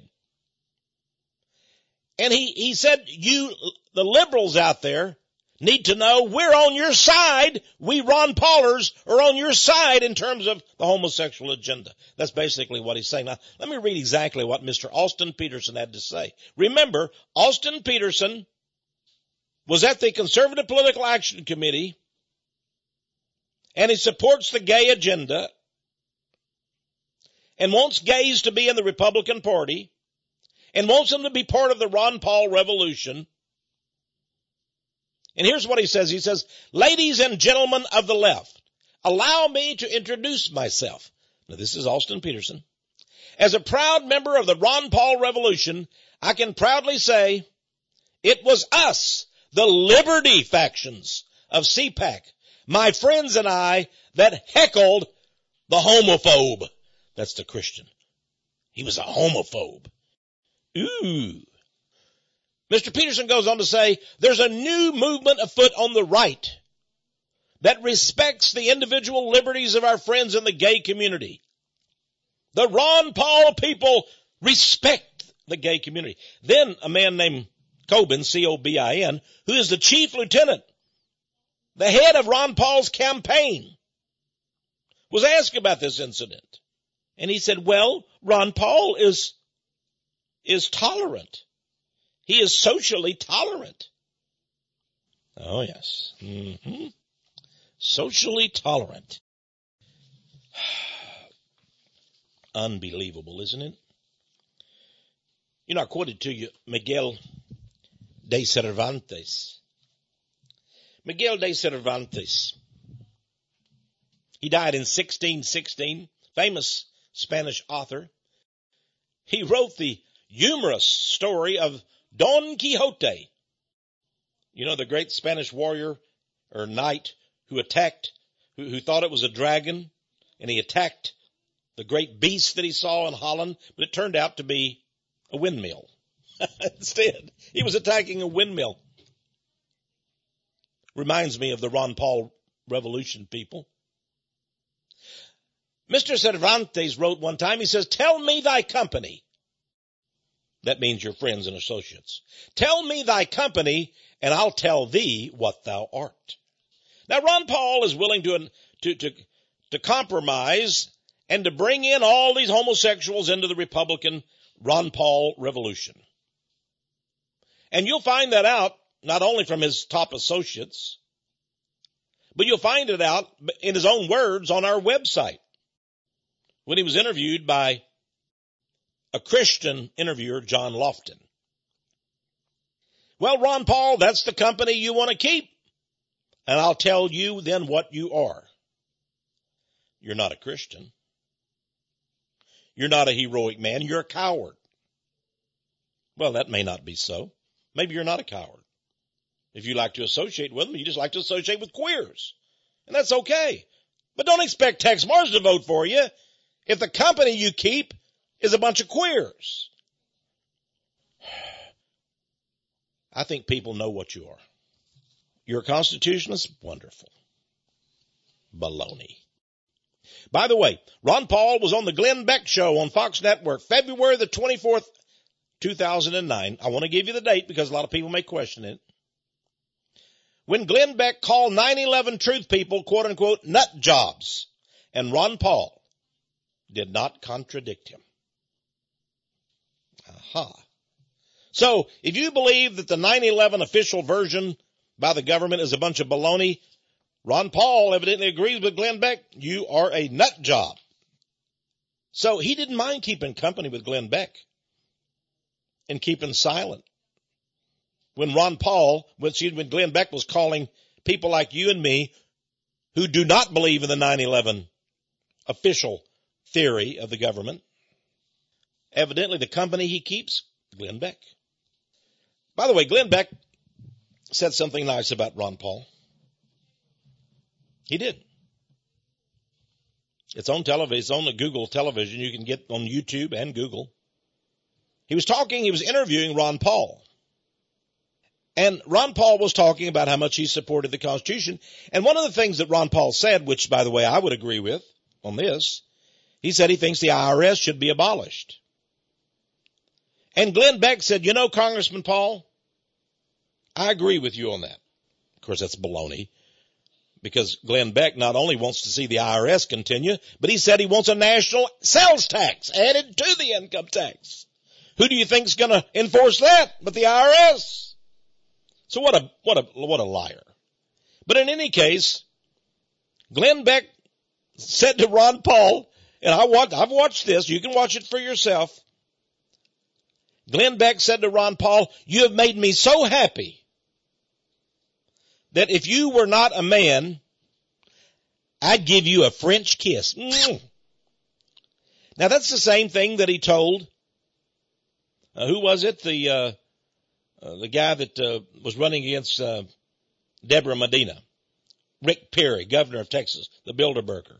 And he, he said, you, the liberals out there, need to know we're on your side. We Ron Paulers are on your side in terms of the homosexual agenda. That's basically what he's saying. Now, let me read exactly what Mister Austin Peterson had to say. Remember, Austin Peterson was at the Conservative Political Action Committee, and he supports the gay agenda and wants gays to be in the Republican Party and wants them to be part of the Ron Paul Revolution. And here's what he says. He says, ladies and gentlemen of the left, allow me to introduce myself. Now, this is Austin Peterson. As a proud member of the Ron Paul Revolution, I can proudly say it was us, the Liberty factions of C PAC, my friends and I, that heckled the homophobe. That's the Christian. He was a homophobe. Ooh. Mister Peterson goes on to say, there's a new movement afoot on the right that respects the individual liberties of our friends in the gay community. The Ron Paul people respect the gay community. Then a man named Coben, C O B I N, who is the chief lieutenant, the head of Ron Paul's campaign, was asked about this incident. And he said, well, Ron Paul is, is tolerant. He is socially tolerant. Oh, yes. Mm-hmm. Socially tolerant. Unbelievable, isn't it? You know, I quoted to you Miguel de Cervantes. Miguel de Cervantes. He died in sixteen sixteen, famous Spanish author. He wrote the humorous story of Don Quixote. You know, the great Spanish warrior or knight who attacked, who, who thought it was a dragon, and he attacked the great beast that he saw in Holland, but it turned out to be a windmill. Instead, he was attacking a windmill. Reminds me of the Ron Paul Revolution people. Mister Cervantes wrote one time, he says, tell me thy company. That means your friends and associates. Tell me thy company, and I'll tell thee what thou art. Now, Ron Paul is willing to, to, to, to compromise and to bring in all these homosexuals into the Republican Ron Paul Revolution. And you'll find that out not only from his top associates, but you'll find it out in his own words on our website when he was interviewed by a Christian interviewer, John Lofton. Well, Ron Paul, that's the company you want to keep, and I'll tell you then what you are. you're not a Christian. You're not a heroic man. You're a coward. Well, that may not be so. Maybe you're not a coward. If you like to associate with them, you just like to associate with queers. And that's okay. But don't expect Tex Mars to vote for you if the company you keep is a bunch of queers. I think people know what you are. You're a constitutionalist? Wonderful. Baloney. By the way, Ron Paul was on the Glenn Beck Show on Fox Network, February the twenty-fourth, two thousand nine. I want to give you the date because a lot of people may question it. When Glenn Beck called nine eleven truth people, quote unquote, nut jobs, and Ron Paul did not contradict him. Aha. So, if you believe that the nine eleven official version by the government is a bunch of baloney, Ron Paul evidently agrees with Glenn Beck. You are a nut job. So, he didn't mind keeping company with Glenn Beck and keeping silent. When Ron Paul, when Glenn Beck was calling people like you and me who do not believe in the nine eleven official theory of the government, evidently the company he keeps, Glenn Beck. By the way, Glenn Beck said something nice about Ron Paul. He did. It's on television. It's on the Google television. You can get on YouTube and Google. He was talking, he was interviewing Ron Paul. And Ron Paul was talking about how much he supported the Constitution. And one of the things that Ron Paul said, which, by the way, I would agree with on this, he said he thinks the I R S should be abolished. And Glenn Beck said, you know, Congressman Paul, I agree with you on that. Of course, that's baloney, because Glenn Beck not only wants to see the I R S continue, but he said he wants a national sales tax added to the income tax. Who do you think is going to enforce that but the I R S? So what a, what a, what a liar. But in any case, Glenn Beck said to Ron Paul, and I watched, I've watched this, you can watch it for yourself. Glenn Beck said to Ron Paul, you have made me so happy that if you were not a man, I'd give you a French kiss. Mm. Now that's the same thing that he told, uh, who was it? The, uh, uh the guy that, uh, was running against, uh, Deborah Medina. Rick Perry, governor of Texas, the Bilderberger.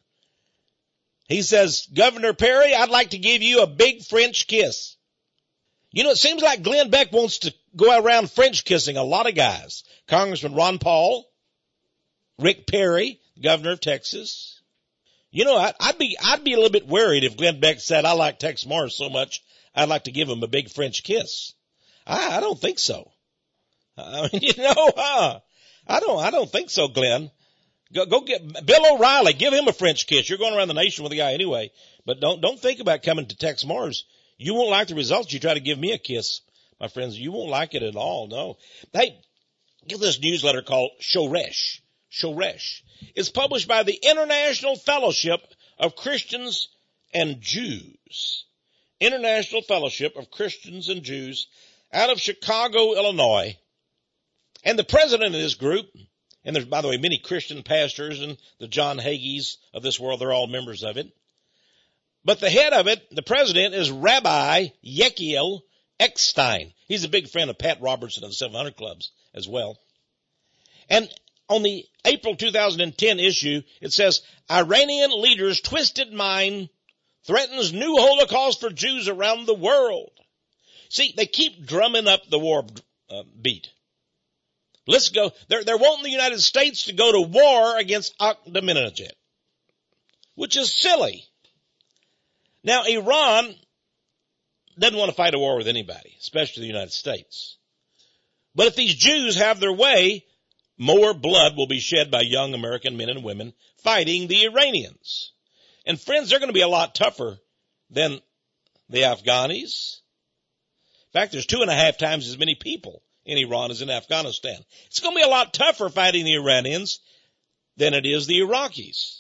He says, Governor Perry, I'd like to give you a big French kiss. You know, it seems like Glenn Beck wants to go around French kissing a lot of guys. Congressman Ron Paul, Rick Perry, governor of Texas. You know, I'd, I'd be, I'd be a little bit worried if Glenn Beck said, I like Tex Mars so much, I'd like to give him a big French kiss. I, I don't think so. I mean, you know, uh, I don't, I don't think so, Glenn. Go, go get Bill O'Reilly, give him a French kiss. You're going around the nation with the guy anyway, but don't, don't think about coming to Tex Mars. You won't like the results. You try to give me a kiss, my friends. You won't like it at all. No. Hey, get this newsletter called Shoresh. Shoresh. It's published by the International Fellowship of Christians and Jews. International Fellowship of Christians and Jews out of Chicago, Illinois. And the president of this group, and there's, by the way, many Christian pastors and the John Hagees of this world, they're all members of it. But the head of it, the president, is Rabbi Yechiel Eckstein. He's a big friend of Pat Robertson of the seven hundred Clubs as well. And on the April two thousand ten issue, it says, Iranian leaders' twisted mind threatens new Holocaust for Jews around the world. See, they keep drumming up the war uh, beat. Let's go. They're, they're wanting the United States to go to war against Ahmadinejad, which is silly. Now, Iran doesn't want to fight a war with anybody, especially the United States. But if these Jews have their way, more blood will be shed by young American men and women fighting the Iranians. And friends, they're going to be a lot tougher than the Afghanis. In fact, there's two and a half times as many people in Iran as in Afghanistan. It's going to be a lot tougher fighting the Iranians than it is the Iraqis.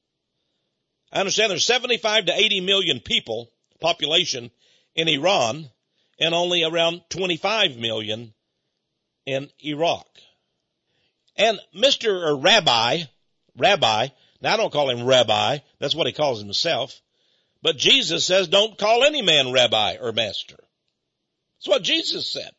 I understand there's seventy-five to eighty million people, population, in Iran, and only around twenty-five million in Iraq. And Mister Rabbi, Rabbi, Now, I don't call him rabbi. That's what he calls himself. But Jesus says, don't call any man rabbi or master. That's what Jesus said.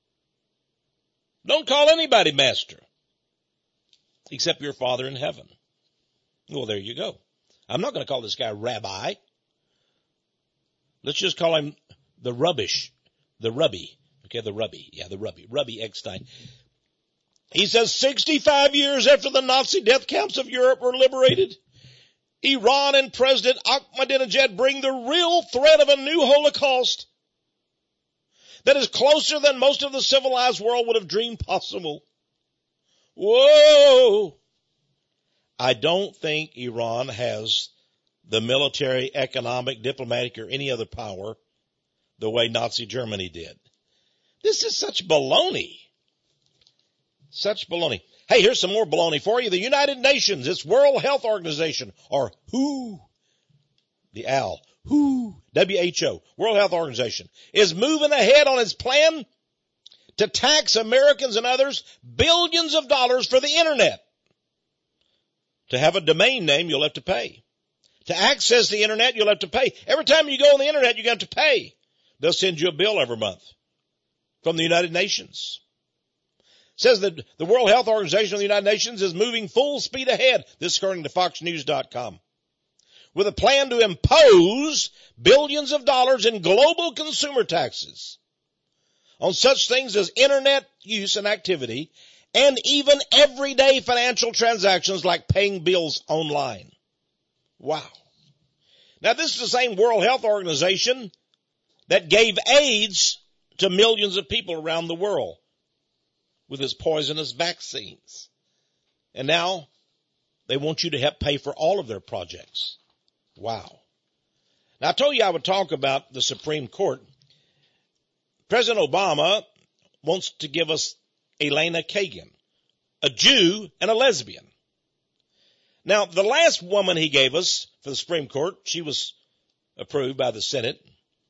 Don't call anybody master except your Father in heaven. Well, there you go. I'm not going to call this guy rabbi. Let's just call him the rubbish, the rubby. Okay, the rubby. Yeah, the rubby. Rubby Eckstein. He says sixty-five years after the Nazi death camps of Europe were liberated, Iran and President Ahmadinejad bring the real threat of a new Holocaust that is closer than most of the civilized world would have dreamed possible. Whoa! I don't think Iran has the military, economic, diplomatic, or any other power the way Nazi Germany did. This is such baloney. Such baloney. Hey, here's some more baloney for you. The United Nations, its World Health Organization, or W H O, the owl, W H O, W H O, World Health Organization, is moving ahead on its plan to tax Americans and others billions of dollars for the internet. To have a domain name, you'll have to pay. To access the internet, you'll have to pay. Every time you go on the internet, you're going to have to pay. They'll send you a bill every month from the United Nations. It says that the World Health Organization of the United Nations is moving full speed ahead, this according to fox news dot com, with a plan to impose billions of dollars in global consumer taxes on such things as internet use and activity, and even everyday financial transactions like paying bills online. Wow. Now, this is the same World Health Organization that gave AIDS to millions of people around the world with its poisonous vaccines. And now they want you to help pay for all of their projects. Wow. Now, I told you I would talk about the Supreme Court. President Obama wants to give us Elena Kagan, a Jew and a lesbian. Now, the last woman he gave us for the Supreme Court, she was approved by the Senate,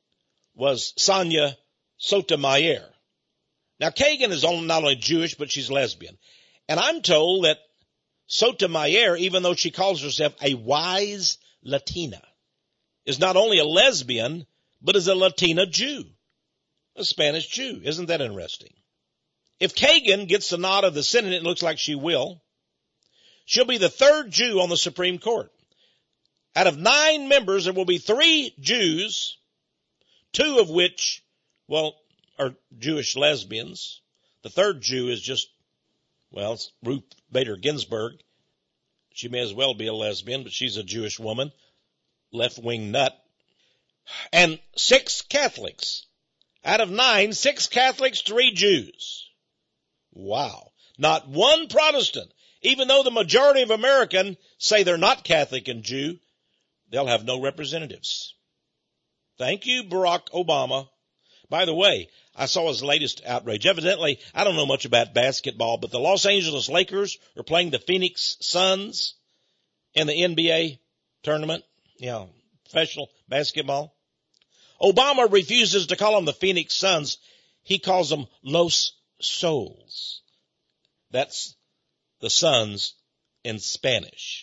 was Sonia Sotomayor. Now, Kagan is not only Jewish, but she's lesbian. And I'm told that Sotomayor, even though she calls herself a wise Latina, is not only a lesbian, but is a Latina Jew, a Spanish Jew. Isn't that interesting? If Kagan gets the nod of the Senate, it looks like she will, she'll be the third Jew on the Supreme Court. Out of nine members, there will be three Jews, two of which, well, are Jewish lesbians. The third Jew is just, well, it's Ruth Bader Ginsburg. She may as well be a lesbian, but she's a Jewish woman, left-wing nut. And six Catholics. Out of nine, six Catholics, three Jews. Wow. Not one Protestant. Even though the majority of Americans say they're not Catholic and Jew, they'll have no representatives. Thank you, Barack Obama. By the way, I saw his latest outrage. Evidently, I don't know much about basketball, but the Los Angeles Lakers are playing the Phoenix Suns in the N B A tournament, you know, professional basketball. Obama refuses to call them the Phoenix Suns. He calls them Los Soles. That's the Suns in Spanish.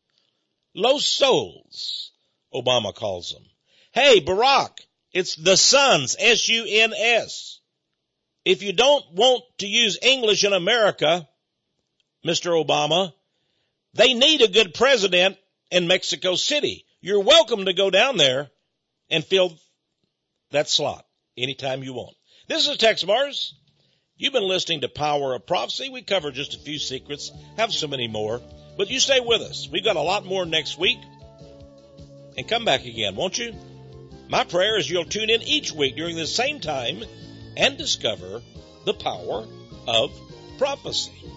Los Soles, Obama calls them. Hey, Barack, it's the Suns, S U N S. If you don't want to use English in America, Mister Obama, they need a good president in Mexico City. You're welcome to go down there and fill that slot anytime you want. This is Tex Mars. You've been listening to Power of Prophecy. We covered just a few secrets, have so many more, but you stay with us. We've got a lot more next week. And come back again, won't you? My prayer is you'll tune in each week during the same time and discover the power of prophecy.